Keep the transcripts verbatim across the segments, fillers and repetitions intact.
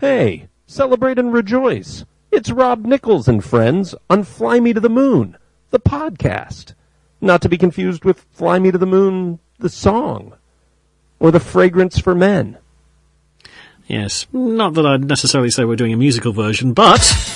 Hey, celebrate and rejoice. It's Rob Nichols and friends on Fly Me to the Moon, the podcast. Not to be confused with Fly Me to the Moon, the song, or the fragrance for men. Yes, not that I'd necessarily say we're doing a musical version, but...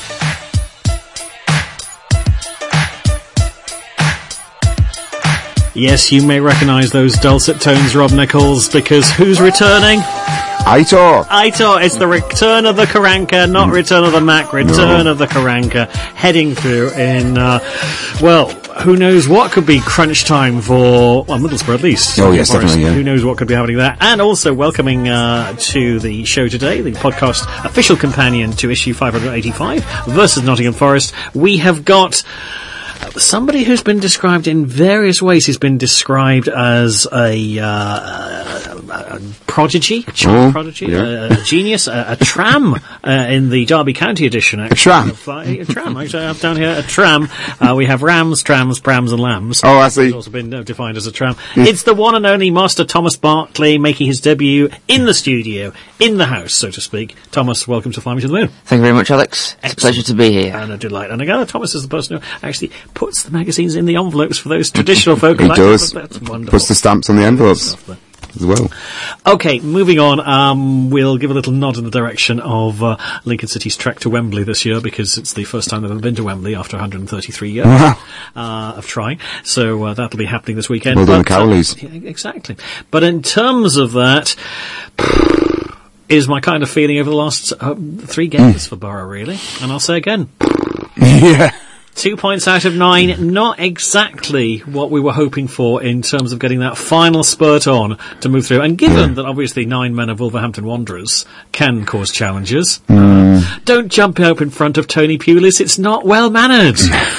yes, you may recognise those dulcet tones, Rob Nichols, because who's returning? Aitor! Aitor, it's the return of the Karanka, not return of the Mac, return no. of the Karanka, heading through in, uh, well, who knows what could be crunch time for, well, Middlesbrough at least. Oh, yes, definitely, yeah. Who knows what could be happening there. And also welcoming uh, to the show today, the podcast official companion to issue five eighty-five versus Nottingham Forest, we have got... somebody who's been described in various ways. He's been described as a, uh, a, a prodigy, a child oh, prodigy, yeah. a, a genius, a, a tram uh, in the Derby County edition. Actually. A tram? A, a tram. Actually, I have down here a tram. Uh, we have rams, trams, prams and lambs. Oh, I see. It's also been uh, defined as a tram. It's the one and only Master Thomas Barclay making his debut in the studio, in the house, so to speak. Thomas, welcome to Fly Me to the Moon. Thank you very much, Alex. It's Excellent. a pleasure to be here. And a delight. And again, Thomas is the person who actually puts the magazines in the envelopes for those traditional folk. He does. That's wonderful. Puts the stamps on the envelopes as well. Okay, moving on. Um, we'll give a little nod in the direction of uh, Lincoln City's trek to Wembley this year, because it's the first time they've ever been to Wembley after one hundred thirty-three years uh, of trying. So uh, that'll be happening this weekend. Well done, but, Cowleys. Uh, yeah, exactly. But in terms of that... is my kind of feeling over the last uh, three games mm. for Borough, really. And I'll say again. yeah. Two points out of nine, not exactly what we were hoping for in terms of getting that final spurt on to move through. And given yeah. that obviously nine men of Wolverhampton Wanderers can cause challenges, mm. uh, don't jump up in front of Tony Pulis, it's not well mannered.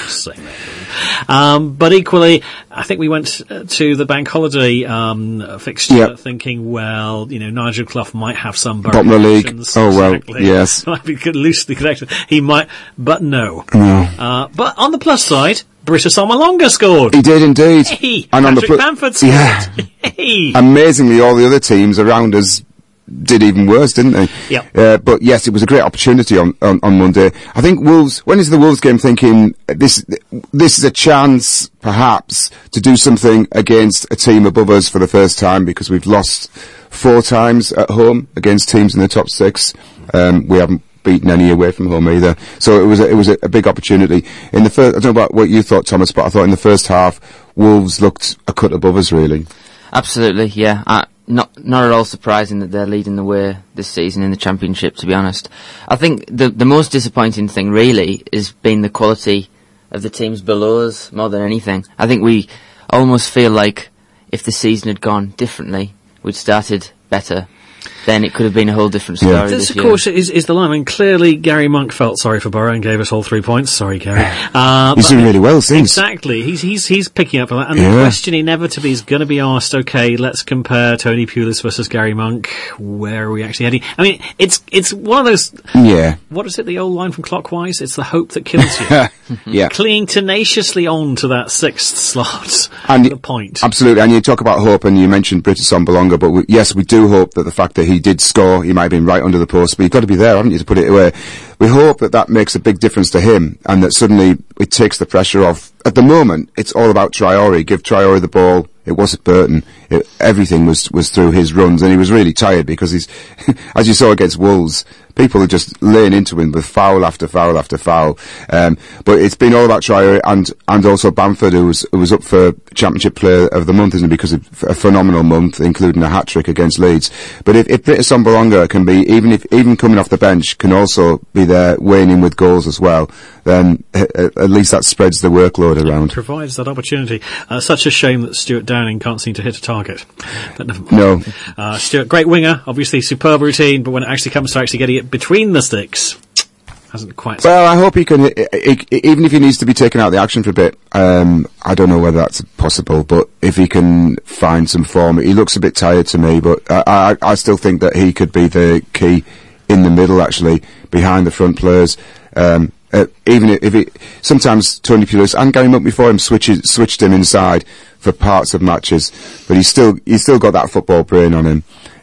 Um, but equally, I think we went to the bank holiday um, fixture yep. thinking, well, you know, Nigel Clough might have some bottom of the league. Oh exactly. well, yes, might be loosely connected. He might, but no. No. Uh, but on the plus side, Britta Somalonga scored. He did indeed. Hey, and Patrick on the pl- Bamford scored. Yeah. Hey. Amazingly, all the other teams around us did even worse, didn't they? Yeah. Uh, but yes, it was a great opportunity on, on, on Monday. I think Wolves went into the Wolves game thinking this this is a chance, perhaps, to do something against a team above us for the first time, because we've lost four times at home against teams in the top six. Um, we haven't beaten any away from home either. So it was a, it was a, a big opportunity. In the first, I don't know about what you thought, Thomas, but I thought in the first half, Wolves looked a cut above us, really. Absolutely, yeah. I, Not not at all surprising that they're leading the way this season in the Championship, to be honest. I think the the most disappointing thing, really, has been the quality of the teams below us more than anything. I think we almost feel like if the season had gone differently, we'd started better, then it could have been a whole different story. Yeah. This, this of year. course, is, is the line. I mean, clearly Gary Monk felt sorry for Borough and gave us all three points. Sorry, Gary. Uh, he's doing really well since. Exactly. He's he's he's picking up on that. And yeah. the question inevitably is going to be asked, okay, let's compare Tony Pulis versus Gary Monk. Where are we actually heading? I mean, it's it's one of those... Yeah. What is it, the old line from Clockwise? It's the hope that kills you. Yeah. Clinging tenaciously on to that sixth slot. And the point. Absolutely. And you talk about hope, and you mentioned Britta Somalonga, but we, yes, we do hope that the fact that he did score, he might have been right under the post, but you've got to be there, haven't you, to put it away. We hope that that makes a big difference to him, and that suddenly it takes the pressure off. At the moment, it's all about Traore. Give Traore the ball. It wasn't Burton. It, everything was, was through his runs, and he was really tired because he's, as you saw against Wolves, people are just laying into him with foul after foul after foul. Um, but it's been all about Traore and, and also Bamford, who was, who was up for Championship Player of the Month, isn't it? Because of a phenomenal month, including a hat-trick against Leeds. But if, if Britta Somalonga can be, even if, even coming off the bench, can also be there weighing in with goals as well, then at least that spreads the workload around. It provides that opportunity. Uh, such a shame that Stuart Downing can't seem to hit a target. But never mind. No. Uh, Stuart, great winger, obviously superb routine, but when it actually comes to actually getting it between the sticks, hasn't quite... Well, I hope he can, he, he, even if he needs to be taken out of the action for a bit, um, I don't know whether that's possible, but if he can find some form, he looks a bit tired to me, but I, I, I still think that he could be the key in the middle, actually, behind the front players. Um, uh, even if it, sometimes Tony Pulis and Gary Monk before him switches, switched him inside for parts of matches, but he's still, he's still got that football brain on him.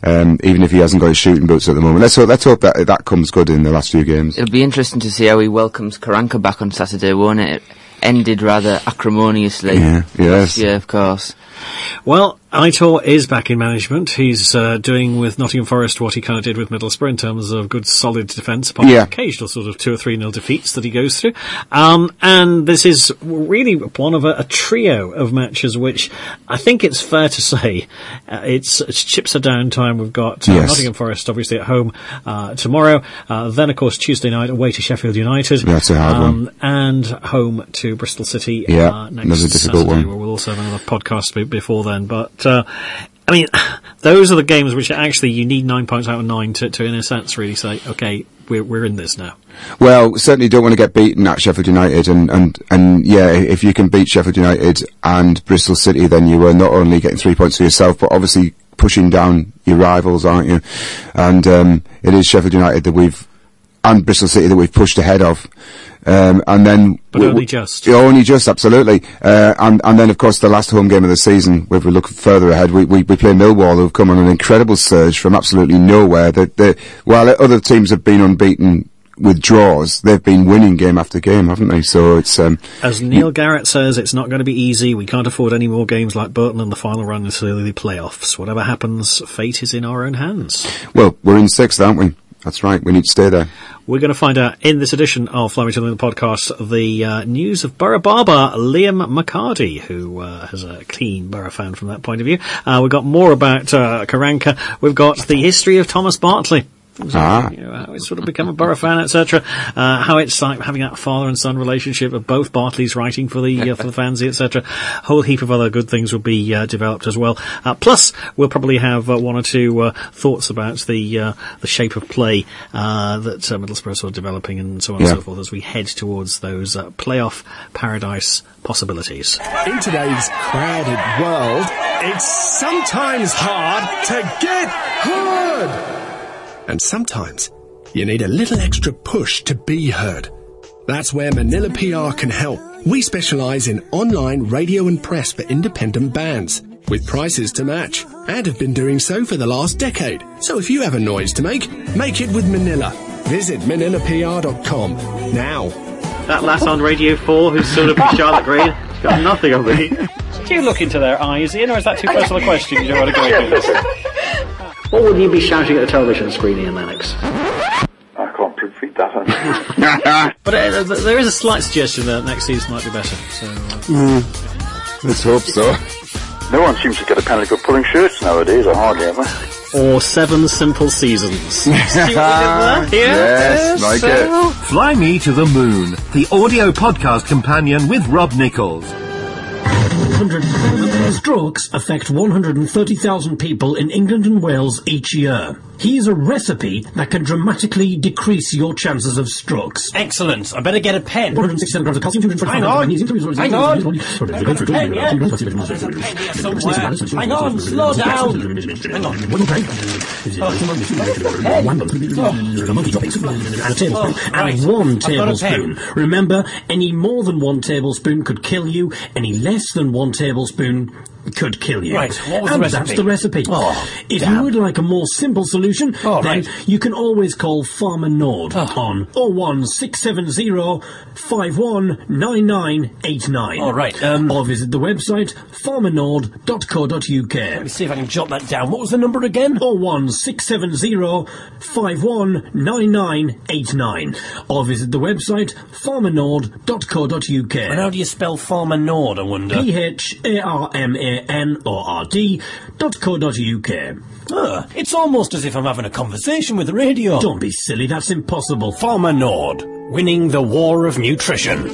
Um, even if he hasn't got his shooting boots at the moment. Let's hope, let's hope that that comes good in the last few games. It'll be interesting to see how he welcomes Karanka back on Saturday, won't it? It ended rather acrimoniously. Yeah, yes. Yeah, of course. Well, Aitor is back in management. He's uh, doing with Nottingham Forest what he kind of did with Middlesbrough in terms of good, solid defence, apart yeah. from occasional sort of two or three nil defeats that he goes through. Um, and this is really one of a, a trio of matches which I think it's fair to say uh, it's, it's chips are down time. We've got uh, yes. Nottingham Forest obviously at home uh, tomorrow. Uh, then, of course, Tuesday night away to Sheffield United. That's a hard um, one. And home to Bristol City yeah, uh, next another difficult Saturday, one. where we'll also have another podcast be- before then. But Uh, I mean, those are the games which actually you need nine points out of nine to, to in a sense, really say, okay, we're we're in this now. Well, certainly don't want to get beaten at Sheffield United, and, and, and yeah, if you can beat Sheffield United and Bristol City, then you are not only getting three points for yourself, but obviously pushing down your rivals, aren't you? And um, it is Sheffield United that we've, and Bristol City that we've pushed ahead of. Um, and then but we, only just only just absolutely uh, and and then of course the last home game of the season, if we look further ahead, we we, we play Millwall, who've come on an incredible surge from absolutely nowhere. That they, while other teams have been unbeaten with draws, they've been winning game after game, haven't they? So it's um, as Neil Garrett says, it's not going to be easy. We can't afford any more games like Burton in the final run until the playoffs. Whatever happens, fate is in our own hands. Well, we're in sixth, aren't we? That's right. We need to stay there. We're going to find out in this edition of Fly Me to the Moon podcast the uh, news of Borough Barber Liam McCarty, who uh, is a keen Borough fan from that point of view. Uh, we've got more about uh, Karanka. We've got the history of Thomas Bartley. Ah. You know, how it's sort of become a Borough fan, et cetera. Uh, how it's like having that father and son relationship of both Bartleys writing for the uh, for the fanzine, et cetera. A whole heap of other good things will be uh, developed as well. Uh, plus, we'll probably have uh, one or two uh, thoughts about the uh, the shape of play uh, that uh, Middlesbrough are sort of developing, and so on yeah. and so forth, as we head towards those uh, playoff paradise possibilities. In today's crowded world, it's sometimes hard to get heard. And sometimes you need a little extra push to be heard. That's where Manila P R can help. We specialise in online radio and press for independent bands, with prices to match, and have been doing so for the last decade. So if you have a noise to make, make it with Manila. Visit manila p r dot com now. That lass on Radio four who's sort of Charlotte Green, she's got nothing on me. Do you look into their eyes, Ian, or is that too personal a question? You don't want to go into this? What would you be shouting at the television screen, Ian Lennox? I can't repeat that. But uh, there is a slight suggestion that next season might be better. So, uh, mm, let's hope so. No one seems to get a panic of pulling shirts nowadays, or hardly ever. Or Seven Simple Seasons. See what we did there? Yes, like so. it. Fly Me to the Moon, the audio podcast companion with Rob Nichols. one hundred strokes affect one hundred thirty thousand people in England and Wales each year. Here's a recipe that can dramatically decrease your chances of strokes. Excellent. I better get a pen. one hundred sixty-seven grams of calcium, two hundred twenty-five grams of magnesium. Hang on. Hang on. Pen, yeah? Hang on. Slow down. Hang on. And a tablespoon. And one tablespoon. Remember, any more than one tablespoon could kill you. Any less than one tablespoon could kill you. Right, what was and the recipe? that's the recipe. Oh, if damn. you would like a more simple solution, oh, then right. you can always call Farmer Nord oh. on oh one six seven zero five one nine nine eight nine. All right. Um, or visit the website farmer nord dot co dot u k. Let me see if I can jot that down. What was the number again? oh one six seven zero five one nine nine eight nine. Or visit the website farmer nord dot co dot u k. And how do you spell Farmer Nord, I wonder? P H A R M A N O R D dot co dot u k. Uh, it's almost as if I'm having a conversation with the radio. Don't be silly, that's impossible. Farmer Nord, winning the war of nutrition.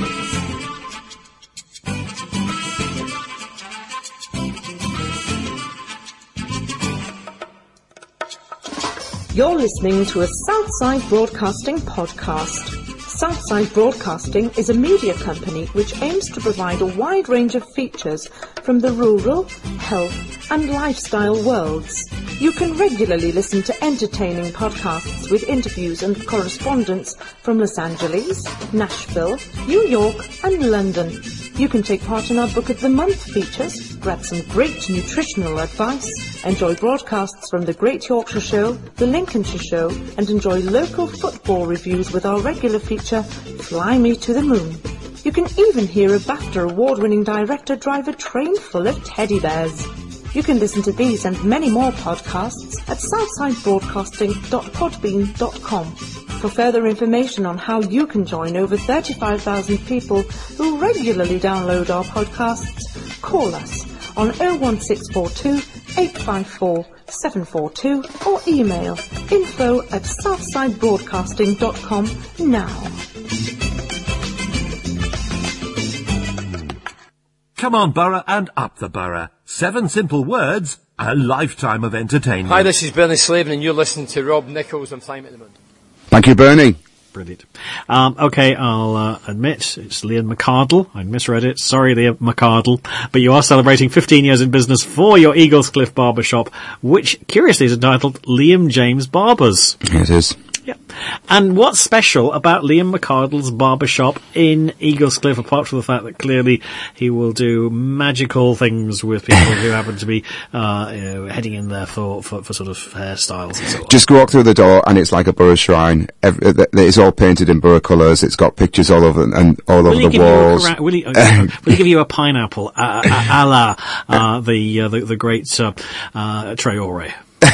You're listening to a Southside Broadcasting podcast. Southside Broadcasting is a media company which aims to provide a wide range of features from the rural, health and lifestyle worlds. You can regularly listen to entertaining podcasts with interviews and correspondence from Los Angeles, Nashville, New York and London. You can take part in our Book of the Month features, grab some great nutritional advice, enjoy broadcasts from the Great Yorkshire Show, the Lincolnshire Show, and enjoy local football reviews with our regular feature, Fly Me to the Moon. You can even hear a BAFTA award-winning director drive a train full of teddy bears. You can listen to these and many more podcasts at southside broadcasting dot podbean dot com. For further information on how you can join over thirty-five thousand people who regularly download our podcasts, call us on oh one six four two, eight five four, seven four two or email info at southside broadcasting dot com now. Come on, Borough, and up the Borough. Seven simple words, a lifetime of entertainment. Hi, this is Bernie Slavin, and you're listening to Rob Nichols on Fly Me to the Moon. Thank you, Bernie. Brilliant. Um, okay, I'll uh, admit it's Liam McCardle. I misread it. Sorry, Liam McCardle. But you are celebrating fifteen years in business for your Eaglescliffe barbershop, which, curiously, is entitled Liam James Barbers. It is. Yeah. And what's special about Liam McCardle's barbershop in Eaglescliffe, apart from the fact that clearly he will do magical things with people who happen to be uh, you know, heading in there for, for, for sort of hairstyles and so on? Just walk through the door and it's like a borough shrine. Every, it's all painted in borough colours. It's got pictures all over and all will over the walls. Cora- will, he, uh, will he give you a pineapple a, a, a la uh, the, uh, the the great uh, uh, Traore?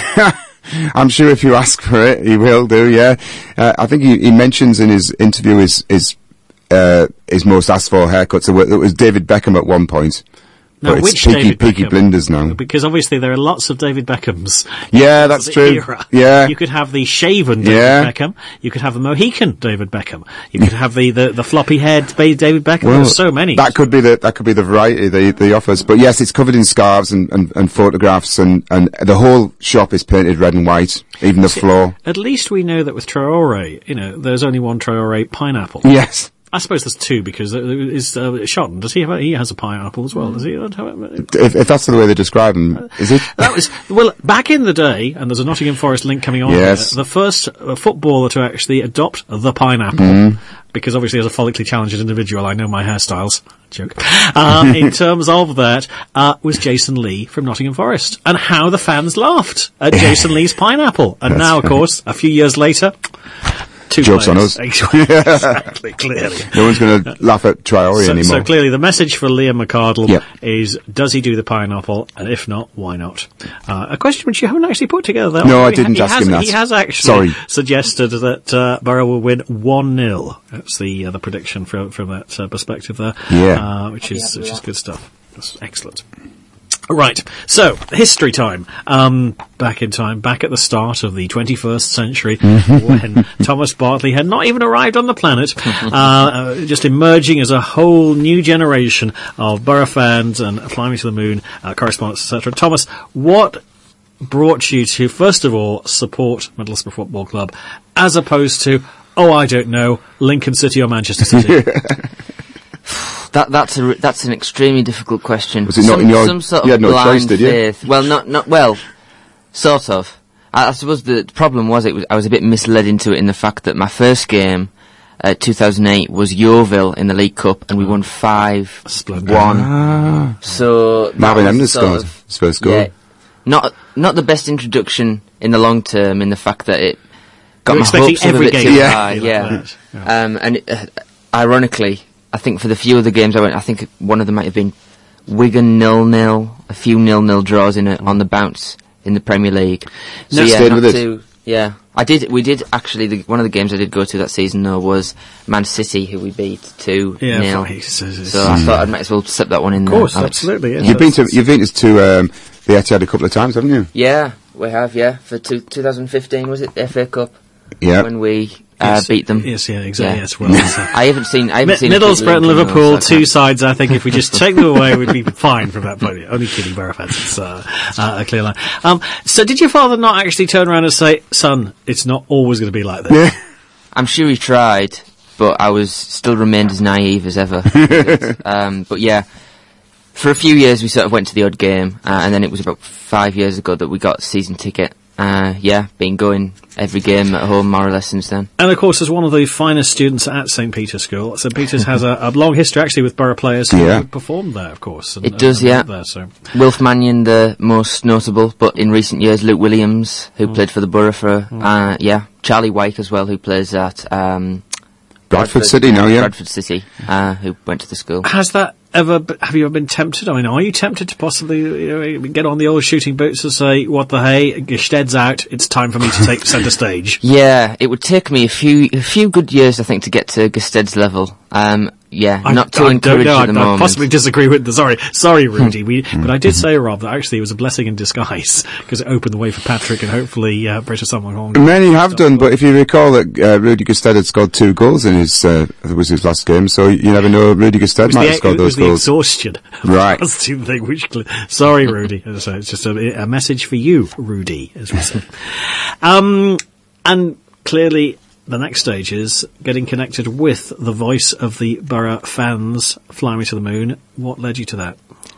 I'm sure if you ask for it, he will do, yeah. Uh, I think he, he mentions in his interview his, his, uh, his most asked for haircuts. It was David Beckham at one point. Now, but which it's Peaky, David Peaky Beckham? Blinders now. Because obviously there are lots of David Beckhams. Yeah, that's the true. Era. Yeah. You could have the shaven David Yeah. Beckham. You could have the Mohican David Beckham. You could have the, the, the floppy haired David Beckham. Well, There's so many. That could be the that could be the variety the the offers. But yes, it's covered in scarves and, and, and photographs, and, and the whole shop is painted red and white, even the See, floor. At least we know that with Traore, you know, there's only one Traore pineapple. Yes. I suppose there's two because uh, is uh, Shotton. Does he have? A, he has a pineapple as well. Does he? If, if that's the way they describe him, is it? That was well back in the day, and there's a Nottingham Forest link coming on. Yes. Here, the first uh, footballer to actually adopt the pineapple, Mm. because obviously as a follically challenged individual, I know my hairstyles. Joke. Uh, in terms of that, uh, was Jason Lee from Nottingham Forest, and how the fans laughed at Jason Lee's pineapple. And That's now, of right. course, a few years later. Two Joke's on players. us. Exactly, clearly. No one's going to laugh at Traore So, anymore. so clearly the message for Liam McCardle Yep. is, does he do the pineapple? And if not, why not? Uh, a question which you haven't actually put together. No, I He didn't he ask has, him that. He has actually Sorry. suggested that uh, Borough will win one nil. That's the uh, the prediction from from that uh, perspective there. Yeah. Uh, which is which is good stuff. That's excellent. Right, so, history time. Um, back in time, back at the start of the twenty-first century, when Thomas Bartley had not even arrived on the planet, uh, uh, just emerging as a whole new generation of Borough fans and Fly Me to the Moon, uh, correspondents, et cetera. Thomas, what brought you to, first of all, support Middlesbrough Football Club, as opposed to, oh, I don't know, Lincoln City or Manchester City? That that's a that's an extremely difficult question. Was it not some, in your- some sort you of had no blind choice, did you? faith? Well, not not well, sort of. I, I suppose the problem was it was I was a bit misled into it in the fact that my first game, uh, two thousand eight, was Yeovil in the League Cup, and we won five one. Ah. So that Marvin was Emner sort scored of- his first goal. Yeah, not not the best introduction in the long term in the fact that it got You're my expecting hopes up a every bit game too to high. be like Yeah, that. Yeah. Um, and uh, ironically, I think for the few of the games I went, I think one of them might have been Wigan nil nil, a few nil nil draws in a, on the bounce in the Premier League. So No, yeah, stayed not with it. to, yeah, I did. We did actually. The, one of the games I did go to that season though was Man City, who we beat two Yeah, nil. fine. So- so- So I thought I might as well slip that one in Of there. course, Alex. absolutely. Yes. You've been to you've been to um, the Etihad a couple of times, haven't you? Yeah, we have. Yeah, for two, twenty fifteen was it the F A Cup Yeah. when we uh, Yes, beat them? Yes, yeah, exactly. Yeah. Yes, well, it's, uh, I haven't seen. I haven't Mi- seen a Middlesbrough and Lincoln, though, Liverpool, so I two can't- sides. I think if we just take them away, we'd be fine from that point of view. Only kidding, Borough fans. It's uh, uh, a clear line. Um, so, did your father not actually turn around and say, "Son, it's not always going to be like this"? Yeah. I'm sure he tried, but I was still remained as naive as ever. um, but yeah, for a few years we sort of went to the odd game, uh, and then it was about five years ago that we got a season ticket. Uh, yeah, been going every game at home more or less since then. And of course, as one of the finest students at Saint Peter's School, Saint Peter's has a, a long history actually with Borough players who yeah. performed there, of course. And, it does, and yeah. There, so. Wilf Mannion, the most notable, but in recent years, Luke Williams, who mm. played for the Borough for, mm. uh, yeah, Charlie Wyke as well, who plays at um, Bradford, Bradford City now, yeah. Bradford City, uh, who went to the school. Has that ever, have you ever been tempted? I mean, are you tempted to possibly you know, get on the old shooting boots and say, what the hey, Gested's out, it's time for me to take centre stage? Yeah, it would take me a few a few good years, I think, to get to Gested's level. Um, yeah, I, not too I encouraged know, at the I, moment. I possibly disagree with the, sorry, sorry Rudy, we, but I did say, Rob, that actually it was a blessing in disguise, because it opened the way for Patrick and hopefully uh, British someone wrong. Many have done, but if you recall that uh, Rudy Gested had scored two goals in his, uh, it was his last game, so you never know, Rudy Gested might the, have scored those goals. It was the exhaustion. Right. That's the thing, which, sorry Rudy, as I say, it's just a, a message for you, Rudy, as we say. Um, and clearly, the next stage is getting connected with the voice of the Borough fans, Fly Me to the Moon. What led you to that?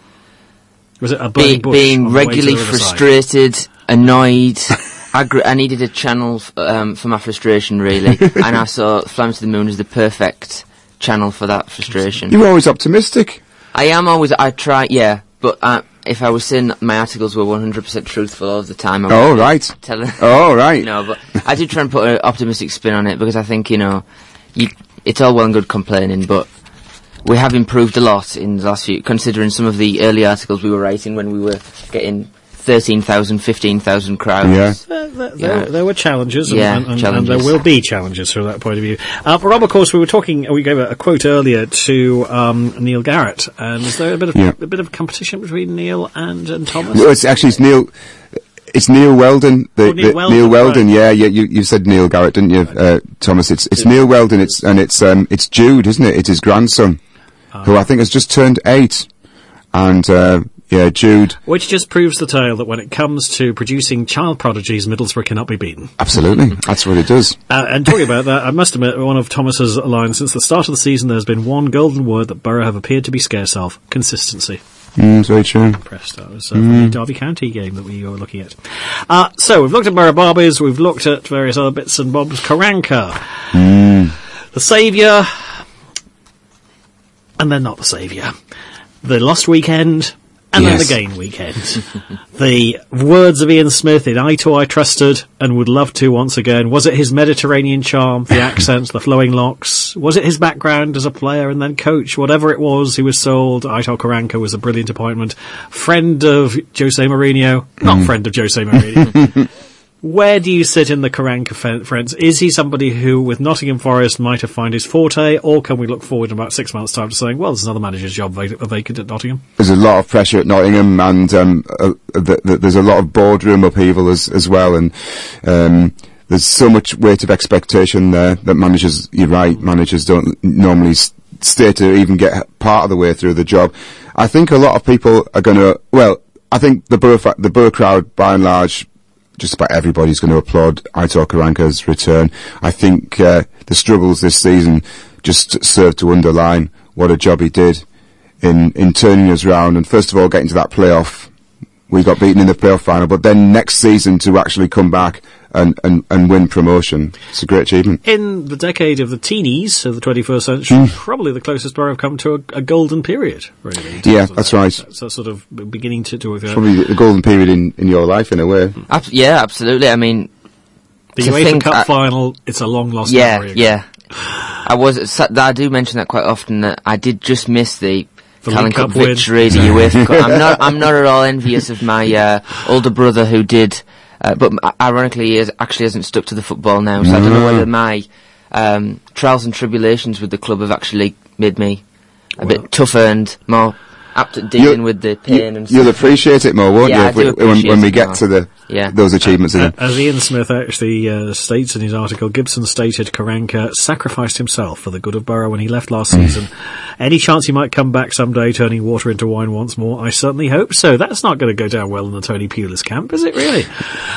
Was it a burning Be, bush? Being on the way to regularly the frustrated, annoyed. I, gr- I needed a channel f- um, for my frustration, really, and I saw Fly Me to the Moon as the perfect channel for that frustration. You're always optimistic. I am always, I try, yeah, but uh, if I was saying my articles were one hundred percent truthful all of the time, I would oh, right. tell Oh, right. No, but I do try and put an optimistic spin on it, because I think, you know, you, it's all well and good complaining, but we have improved a lot in the last few, considering some of the early articles we were writing when we were getting thirteen thousand, fifteen thousand crowds. Yeah. Uh, there, there, there were challenges, and, yeah, and, and, challenges, and there will be challenges from that point of view. Uh, but Rob, of course, we were talking. We gave a, a quote earlier to um, Neil Garrett, and is there a bit of yeah. a bit of competition between Neil and, and Thomas? No, it's actually it's Neil. It's Neil Weldon. The, oh, Neil, the, Weldon, Neil Weldon. right. Yeah, yeah. You, you said Neil Garrett, didn't you, uh, Thomas? It's it's Neil Weldon. It's and it's um it's Jude, isn't it? It's his grandson, uh, who I think has just turned eight, and. Uh, Yeah, Jude. Which just proves the tale that when it comes to producing child prodigies, Middlesbrough cannot be beaten. Absolutely. That's what it does. Uh, and talking about that, I must admit, one of Thomas's lines, since the start of the season, there's been one golden word that Borough have appeared to be scarce of: consistency. Mm, it's very true. Impressed. That was uh, mm. the Derby County game that we were looking at. Uh, so, we've looked at Borough Barbies, we've looked at various other bits and bobs. Karanka. Mm. The saviour. And then not the saviour. The lost weekend. And yes. then the gain weekend. The words of Ian Smith in Eye to I Trusted and Would Love To once again. Was it his Mediterranean charm, the accents, the flowing locks? Was it his background as a player and then coach? Whatever it was, he was sold. Aitor Karanka was a brilliant appointment. Friend of Jose Mourinho. Not Mm. friend of Jose Mourinho. Where do you sit in the Karanka f- friends? Is he somebody who, with Nottingham Forest, might have found his forte, or can we look forward in about six months' time to saying, well, there's another manager's job vac- vacant at Nottingham? There's a lot of pressure at Nottingham, and um, uh, th- th- there's a lot of boardroom upheaval as, as well, and um, there's so much weight of expectation there that managers, you're right, managers don't normally s- stay to even get part of the way through the job. I think a lot of people are going to, well, I think the Borough, fa- the Borough crowd, by and large, just about everybody's going to applaud Aitor Karanka's return. I think uh, the struggles this season just serve to underline what a job he did in, in turning us round. And first of all, getting to that playoff. We got beaten in the playoff final, but then next season to actually come back and, and, and win promotion. It's a great achievement. In the decade of the teenies of the twenty-first century, mm. probably the closest Borough have come to a, a golden period, really. Yeah, that's that. right. That's a sort of beginning to do with it. Probably the golden period in, in your life, in a way. Ab- yeah, absolutely. I mean, the UEFA Cup I, final, it's a long lost yeah, memory. Yeah, yeah. I was, I do mention that quite often, that I did just miss the The Carling Cup Cup victory, the UEFA Cup. I'm not, I'm not at all envious of my uh, older brother who did, uh, but ironically he is, actually hasn't stuck to the football now, so mm. I don't know whether my um, trials and tribulations with the club have actually made me a well. bit tougher and more apt at dealing you'll, with the pain you, and You'll stuff. appreciate it more, won't yeah, you, if we, when, when we get more. to the yeah. those achievements. Uh, as Ian Smith actually uh, states in his article, Gibson stated Karanka sacrificed himself for the good of Borough when he left last mm. season. Any chance he might come back someday, turning water into wine once more? I certainly hope so. That's not going to go down well in the Tony Pulis camp, is it really?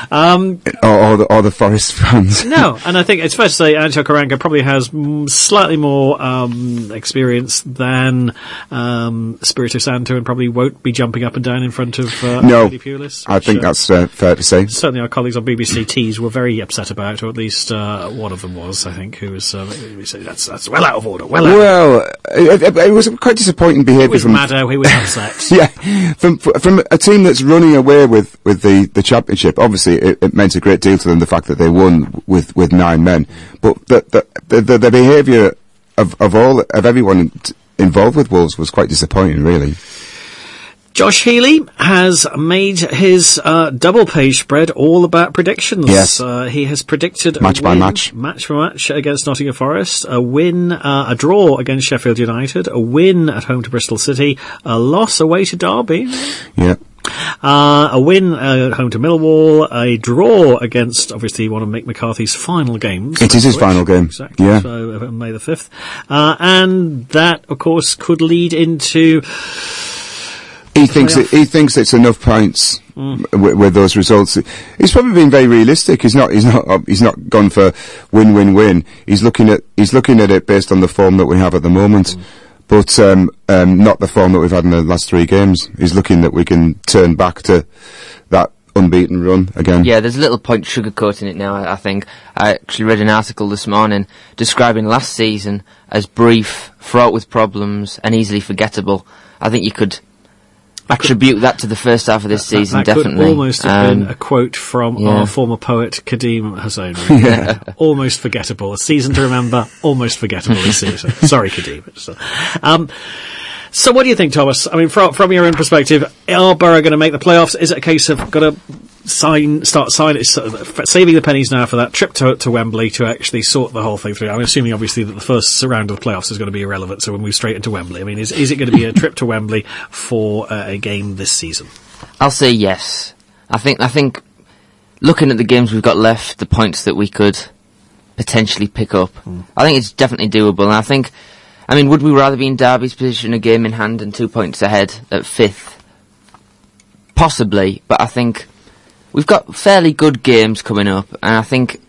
Um, or, or, the, or the Forest fans. No, and I think it's fair to say Aitor Karanka probably has mm, slightly more um, experience than um, Spirito stand to and probably won't be jumping up and down in front of uh, no, Lady Pulis. I think uh, that's uh, fair to say. Certainly our colleagues on B B C Tees were very upset about, or at least uh, one of them was, I think, who was, uh, that's, that's well out of order, well out Well, it, it, it was quite disappointing behaviour. It was from Maddo, he was upset. Yeah, from from a team that's running away with, with the, the championship. Obviously, it, it meant a great deal to them, the fact that they won with, with nine men. But the the, the, the behaviour of, of all, of everyone t- involved with Wolves was quite disappointing, really. Josh Healy has made his uh, double-page spread all about predictions. Yes. Uh, he has predicted match a by win, match, match by match against Nottingham Forest, a win, uh, a draw against Sheffield United, a win at home to Bristol City, a loss away to Derby. Yeah. Uh, a win uh, at home to Millwall, a draw against, obviously, one of Mick McCarthy's final games. It is his which, final game. Exactly. Yeah. So, uh, May the fifth. Uh, and that, of course, could lead into... He thinks it, he thinks it's enough points mm. with, with those results. He's probably been very realistic. He's not. He's not. Uh, he's not gone for win, win, win. He's looking at. He's looking at it based on the form that we have at the moment, mm. but um, um, not the form that we've had in the last three games. He's looking that we can turn back to that unbeaten run again. Yeah, there's a little point sugarcoating it now. I, I think I actually read an article this morning describing last season as brief, fraught with problems, and easily forgettable. I think you could attribute that to the first half of this that, season, that definitely. Could almost have um, been a quote from yeah. our former poet, Kadeem Hussain. Really. Yeah. Almost forgettable. A season to remember, almost forgettable this season. Sorry, Kadeem. So, um, so what do you think, Thomas? I mean, from, from your own perspective, are Borough going to make the playoffs? Is it a case of got to sign, start signing, saving the pennies now for that trip to, to Wembley to actually sort the whole thing through? I'm assuming, obviously, that the first round of the playoffs is going to be irrelevant, so we'll move straight into Wembley. I mean, is, is it going to be a trip to Wembley for uh, a game this season? I'll say yes. I think, I think, looking at the games we've got left, the points that we could potentially pick up, mm. I think it's definitely doable, and I think, I mean, would we rather be in Derby's position, a game in hand and two points ahead at fifth? Possibly, but I think we've got fairly good games coming up, and I think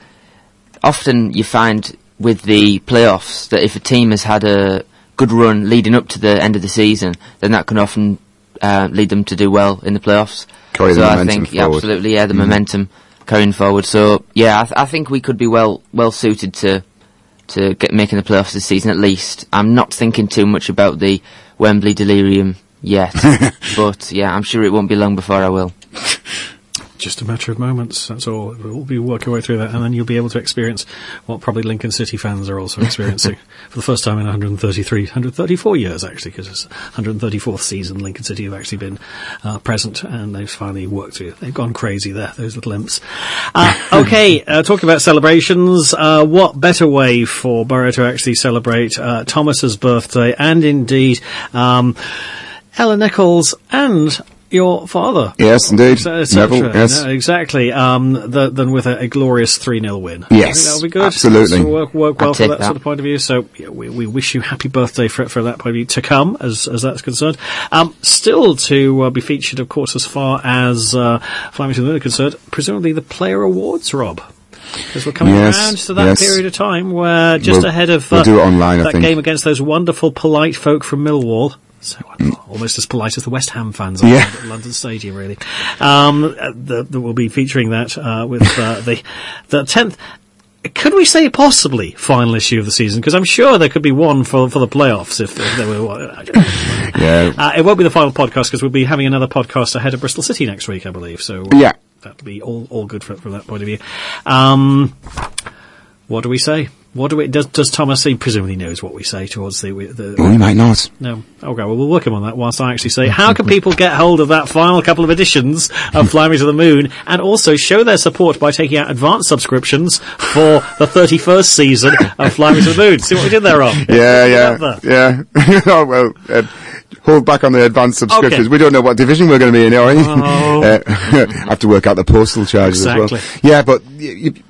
often you find with the playoffs that if a team has had a good run leading up to the end of the season, then that can often uh, lead them to do well in the playoffs. Carry so the I momentum think, yeah, forward. absolutely, yeah, the Mm. momentum carrying forward. So yeah, I, th- I think we could be well well suited to to get making the playoffs this season at least. I'm not thinking too much about the Wembley delirium yet, but yeah, I'm sure it won't be long before I will. Just a matter of moments, that's all. We'll be working our way through that, and then you'll be able to experience what probably Lincoln City fans are also experiencing for the first time in one hundred thirty-three, one hundred thirty-four years, actually, because it's one hundred thirty-fourth season Lincoln City have actually been uh, present, and they've finally worked through. They've gone crazy there, those little imps. Uh, okay, uh, talking about celebrations, uh, what better way for Borough to actually celebrate uh, Thomas's birthday, and indeed um, Ella Nichols and your father. Yes, indeed. So, Neville, yes. No, exactly. Um, the, than with a, a glorious three nil win. Yes, I think that'll be good. absolutely. That'll work, work well I'd for that, take that. sort of point of view. So yeah, we, we wish you happy birthday for, for that point of view to come, as as that's concerned. Um, still to uh, be featured, of course, as far as uh, Flamington Moon are concerned, presumably the player awards, Rob. Because we're coming Yes, around to that yes. period of time where just We'll- ahead of we'll uh, do it online, I that think. game against those wonderful, polite folk from Millwall. So wonderful. Almost as polite as the West Ham fans are Yeah. at London Stadium, really. Um, uh, the, the, we'll be featuring that uh, with uh, the the tenth. Could we say possibly final issue of the season? Because I'm sure there could be one for for the playoffs if, if there were one. Yeah. Uh, it won't be the final podcast because we'll be having another podcast ahead of Bristol City next week, I believe. So uh, Yeah. that'll be all all good from, from that point of view. Um, what do we say? What do we, does, does Thomas, he presumably knows what we say towards the, the, Well, he might not. no. Okay, well, we'll work him on that whilst I actually say, how can people get hold of that final couple of editions of Fly Me to the Moon and also show their support by taking out advanced subscriptions for the thirty-first season of Fly Me to the Moon? See what we did there, Rob? Yeah, yeah, Remember? yeah. Oh, well, uh, hold back on the advanced subscriptions. Okay. We don't know what division we're going to be in, are we? Oh. Uh, have to work out the postal charges as Exactly. well. Yeah, but y- y-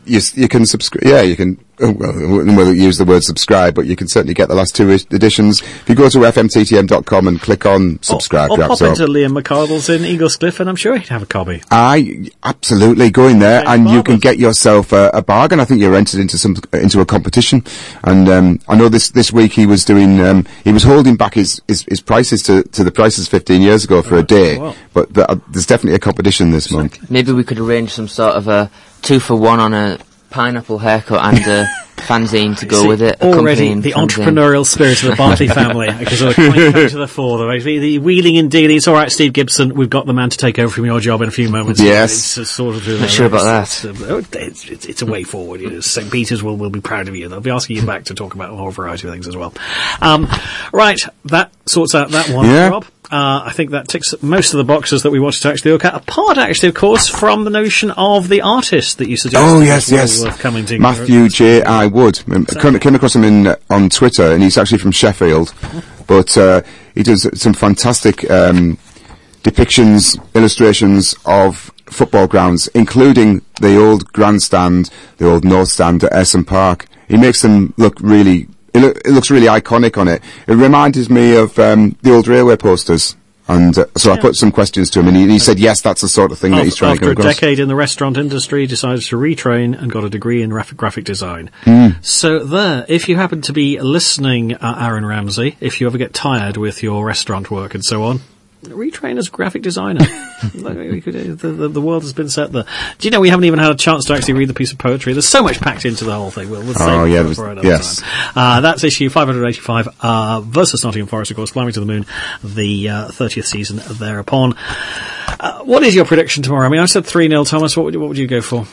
you, you can subscribe. Yeah, you can. Well, I wouldn't really use the word subscribe, but you can certainly get the last two is- editions. If you go to f m t t m dot com and click on subscribe, Or, or perhaps, pop into Liam McCardle's in Eaglescliff, and I'm sure he'd have a copy. I absolutely go in there, Yeah, and you marvellous. can get yourself a, a bargain. I think you're entered into some into a competition, and um, I know this this week he was doing um, he was holding back his, his, his prices to, to the prices fifteen years ago for a day, wow. but th- uh, there's definitely a competition this month. Maybe we could arrange some sort of a two for one on a pineapple haircut and a fanzine to go See, with it. Already accompanying the fanzine. entrepreneurial spirit of the Bartley family, because they're quite come to the fore. Though. The, the wheeling and dealing. It's all right, Steve Gibson. We've got the man to take over from your job in a few moments. Yes. It's, it's sort of doing Not their sure about race. that. It's, uh, it's, it's, it's a way forward. You know, Saint Peter's will, will be proud of you. They'll be asking you back to talk about a whole variety of things as well. Um, right, that sorts out that one, Yeah. Rob. Uh, I think that ticks most of the boxes that we wanted to actually look at, apart actually, of course, from the notion of the artist that you suggested. Oh yes, as well yes. worth coming to. Matthew J. I. Wood. Um, Came, came across him in uh, on Twitter, and he's actually from Sheffield, but uh, he does some fantastic um, depictions, illustrations of football grounds, including the old grandstand, the old North Stand at Essen Park. He makes them look really. It, loo- it looks really iconic on it. It reminded me of um, the old railway posters. And uh, so I put some questions to him, and he, he said, yes, that's the sort of thing that he's trying After to a come across. decade in the restaurant industry, decided to retrain and got a degree in graphic, graphic design. Mm. So there, if you happen to be listening, uh, Aaron Ramsey, if you ever get tired with your restaurant work and so on, retrain as a graphic designer. We could- the, the, the world has been set there. Do you know we haven't even had a chance to actually read the piece of poetry? There's so much packed into the whole thing. We'll, we'll save Oh, it yeah, for, there was- for another yes. time. Uh, that's issue five eighty-five uh, versus Nottingham Forest, of course, climbing to the moon, the uh, thirtieth season thereupon. Uh, what is your prediction tomorrow? I mean, I said three nil, Thomas. What would you, what would you go for?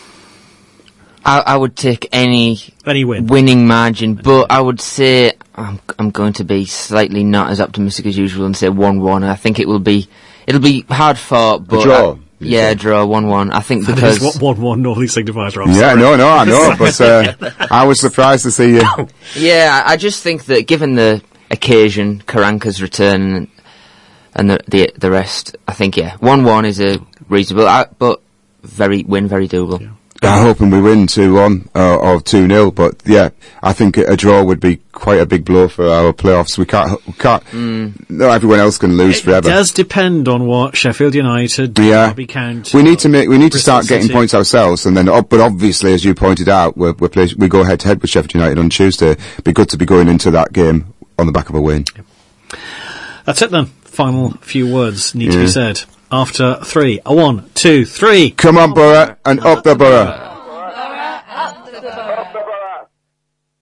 I, I would take any Any win. winning margin, but I would say I'm, I'm going to be slightly not as optimistic as usual and say one one. I think it will be it'll be hard fought, but draw, I- yeah, draw one one. I think That because is what one one normally signifies, Rob. Yeah, Sorry. no, no, I know, but uh, I was surprised to see you. yeah, I I just think that given the occasion, Karanka's return and, and the, the the rest, I think yeah, one one is a reasonable, uh, but very win very doable. Yeah. I'm hoping we win two one uh, or two nil, but yeah, I think a draw would be quite a big blow for our playoffs. We can't, we can't, Mm. no, everyone else can lose It forever. does depend on what Sheffield United, Yeah. Derby County. We need to make, we need to Bristol start getting City. points ourselves, and then, oh, but obviously, as you pointed out, we're, we're play, we go head to head with Sheffield United on Tuesday. It'd be good to be going into that game on the back of a win. That's it then. Final few words need to Yeah. be said. After three. A one, two, three. Come on, Borough, and up the Borough.